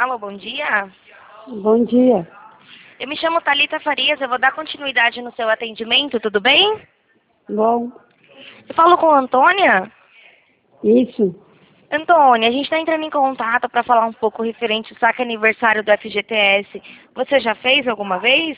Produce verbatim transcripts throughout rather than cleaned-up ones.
Alô, bom dia. Bom dia. Eu me chamo Thalita Farias, eu vou dar continuidade no seu atendimento, tudo bem? Bom, Eu falo com a Antônia. isso. Antônia, a gente está entrando em contato para falar um pouco referente ao saque aniversário do F G T S. Você já fez alguma vez?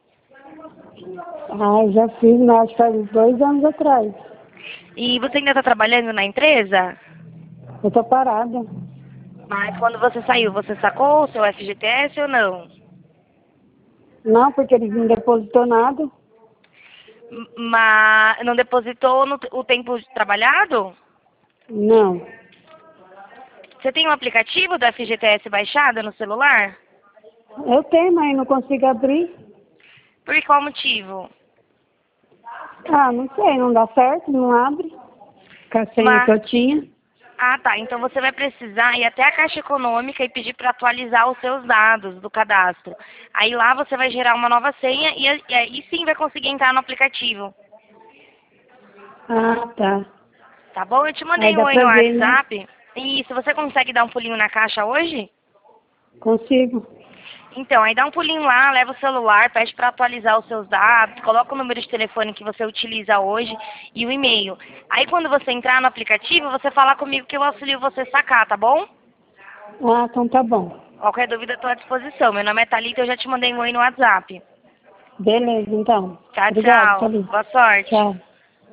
Ah, eu já fiz, mas acho que faz dois anos atrás. E você ainda está trabalhando na empresa? Eu tô parada. Mas quando você saiu, você sacou o seu F G T S ou não? Não, porque eles não depositou nada. M- Mas não depositou no t- o tempo trabalhado? Não. Você tem um aplicativo do F G T S baixado no celular? Eu tenho, mas não consigo abrir. Por qual motivo? Ah, não sei, não dá certo, não abre. Com a senha que Mas, eu tinha. ah tá, então você vai precisar ir até a Caixa Econômica e pedir para atualizar os seus dados do cadastro. Aí lá você vai gerar uma nova senha e, e aí sim vai conseguir entrar no aplicativo. Ah, tá. Tá bom? Eu te Aí mandei um dá oi no pra ver, né? WhatsApp. Isso, você consegue dar um pulinho na caixa hoje? Consigo. Então, aí dá um pulinho lá, leva o celular, pede para atualizar os seus dados, coloca o número de telefone que você utiliza hoje e o e-mail. Aí quando você entrar no aplicativo, você fala comigo que eu auxilio você a sacar, tá bom? Ah, então tá bom. Qualquer dúvida, estou à disposição. Meu nome é Thalita, eu já te mandei um oi no WhatsApp. Beleza, então. Tchau, Obrigado, tchau. Thalita. Boa sorte. Tchau.